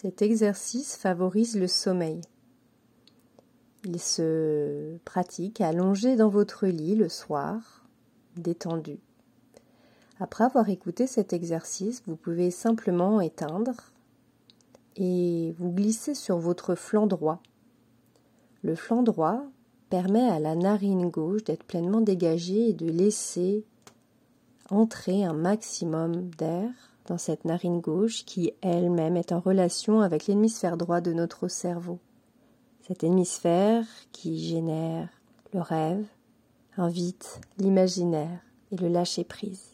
Cet exercice favorise le sommeil. Il se pratique allongé dans votre lit le soir, détendu. Après avoir écouté cet exercice, vous pouvez simplement éteindre et vous glisser sur votre flanc droit. Le flanc droit permet à la narine gauche d'être pleinement dégagée et de laisser entrer un maximum d'air dans cette narine gauche qui elle-même est en relation avec l'hémisphère droit de notre cerveau. Cet hémisphère qui génère le rêve, invite l'imaginaire et le lâcher-prise.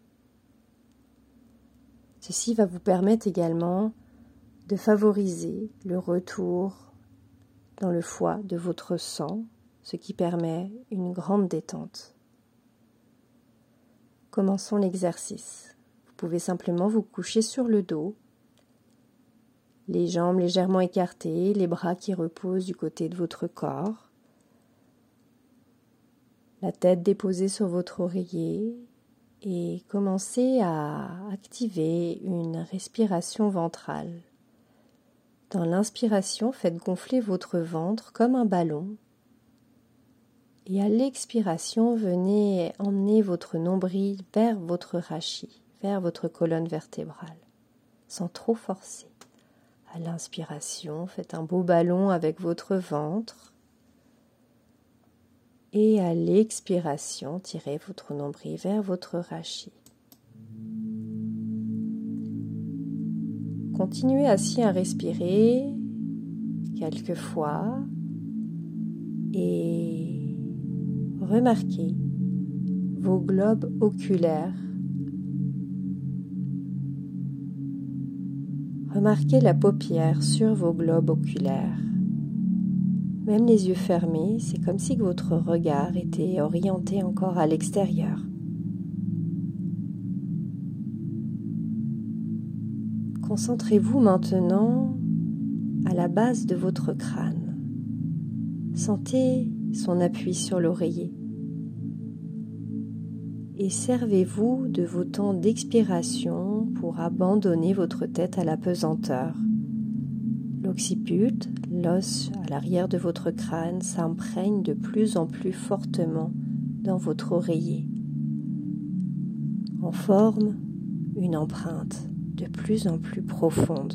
Ceci va vous permettre également de favoriser le retour dans le foie de votre sang, ce qui permet une grande détente. Commençons l'exercice. Vous pouvez simplement vous coucher sur le dos, les jambes légèrement écartées, les bras qui reposent du côté de votre corps, la tête déposée sur votre oreiller et commencez à activer une respiration ventrale. Dans l'inspiration, faites gonfler votre ventre comme un ballon et à l'expiration, venez emmener votre nombril vers votre rachis, vers votre colonne vertébrale, sans trop forcer. À l'inspiration, faites un beau ballon avec votre ventre. Et à l'expiration, tirez votre nombril vers votre rachis. Continuez ainsi à respirer quelques fois et remarquez vos globes oculaires. Remarquez la paupière sur vos globes oculaires. Même les yeux fermés, c'est comme si votre regard était orienté encore à l'extérieur. Concentrez-vous maintenant à la base de votre crâne. Sentez son appui sur l'oreiller. Et servez-vous de vos temps d'expiration pour abandonner votre tête à la pesanteur. L'occiput, l'os à l'arrière de votre crâne, s'imprègne de plus en plus fortement dans votre oreiller, en forme une empreinte de plus en plus profonde.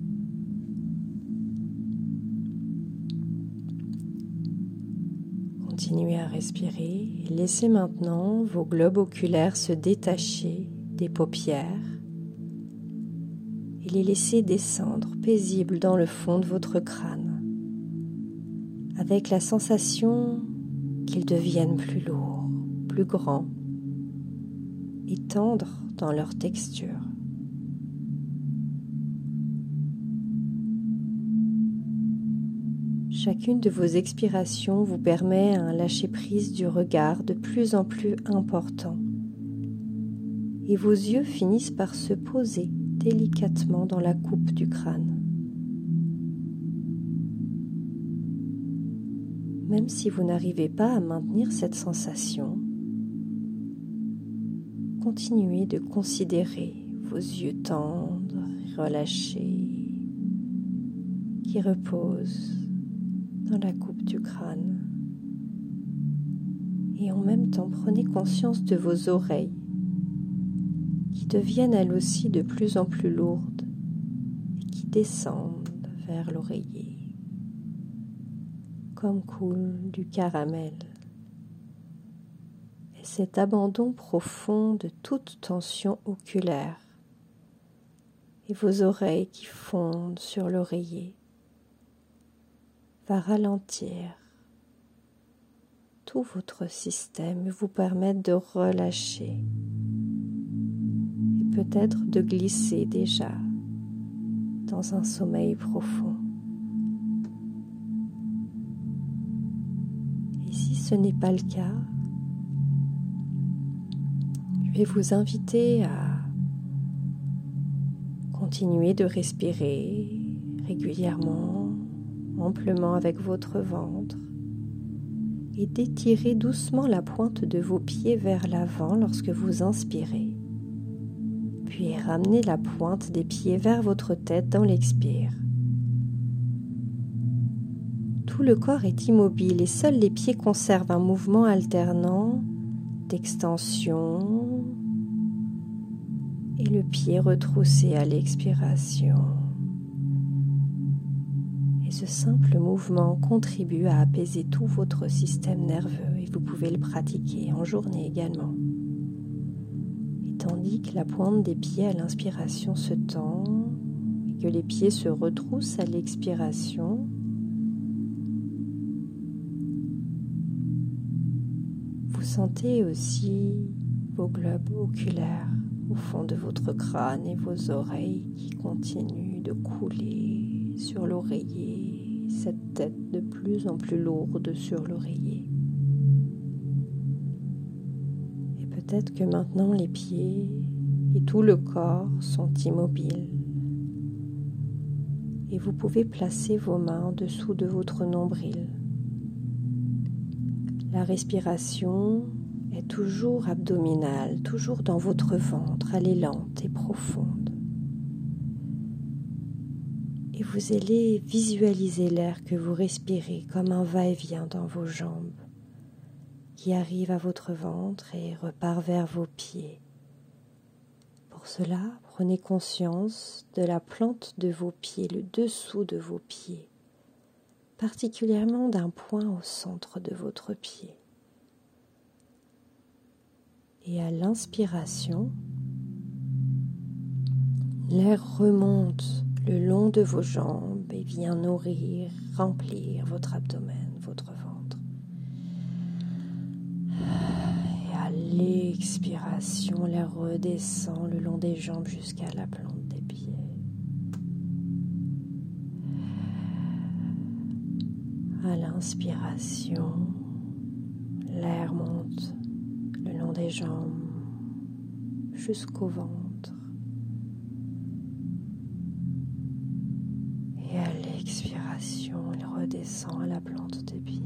Continuez à respirer et laissez maintenant vos globes oculaires se détacher des paupières et les laisser descendre paisibles dans le fond de votre crâne, avec la sensation qu'ils deviennent plus lourds, plus grands et tendres dans leur texture. Chacune de vos expirations vous permet un lâcher-prise du regard de plus en plus important et vos yeux finissent par se poser délicatement dans la coupe du crâne. Même si vous n'arrivez pas à maintenir cette sensation, continuez de considérer vos yeux tendres et relâchés qui reposent dans la coupe du crâne. Et en même temps, prenez conscience de vos oreilles qui deviennent elles aussi de plus en plus lourdes et qui descendent vers l'oreiller comme coule du caramel. Et cet abandon profond de toute tension oculaire et vos oreilles qui fondent sur l'oreiller va ralentir tout votre système et vous permettre de relâcher et peut-être de glisser déjà dans un sommeil profond. Et si ce n'est pas le cas, je vais vous inviter à continuer de respirer régulièrement, amplement avec votre ventre et d'étirer doucement la pointe de vos pieds vers l'avant lorsque vous inspirez, puis Puis ramenez la pointe des pieds vers votre tête dans l'expire. Tout le corps est immobile et seuls les pieds conservent un mouvement alternant d'extension et le pied retroussé à l'expiration. Et ce simple mouvement contribue à apaiser tout votre système nerveux et vous pouvez le pratiquer en journée également. Et tandis que la pointe des pieds à l'inspiration se tend et que les pieds se retroussent à l'expiration, vous sentez aussi vos globes oculaires au fond de votre crâne et vos oreilles qui continuent de couler sur l'oreiller, cette tête de plus en plus lourde sur l'oreiller. Et peut-être que maintenant les pieds et tout le corps sont immobiles. Et vous pouvez placer vos mains en dessous de votre nombril. La respiration est toujours abdominale, toujours dans votre ventre, elle est lente et profonde. Et vous allez visualiser l'air que vous respirez comme un va-et-vient dans vos jambes, qui arrive à votre ventre et repart vers vos pieds. Pour cela, prenez conscience de la plante de vos pieds, le dessous de vos pieds, particulièrement d'un point au centre de votre pied. Et à l'inspiration, l'air remonte le long de vos jambes et vient nourrir, remplir votre abdomen, votre ventre. Et à l'expiration, l'air redescend le long des jambes jusqu'à la plante des pieds. À l'inspiration, l'air monte le long des jambes jusqu'au ventre. Et à l'expiration, il redescend à la plante des pieds.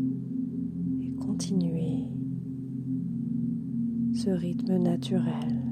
Et continuez ce rythme naturel.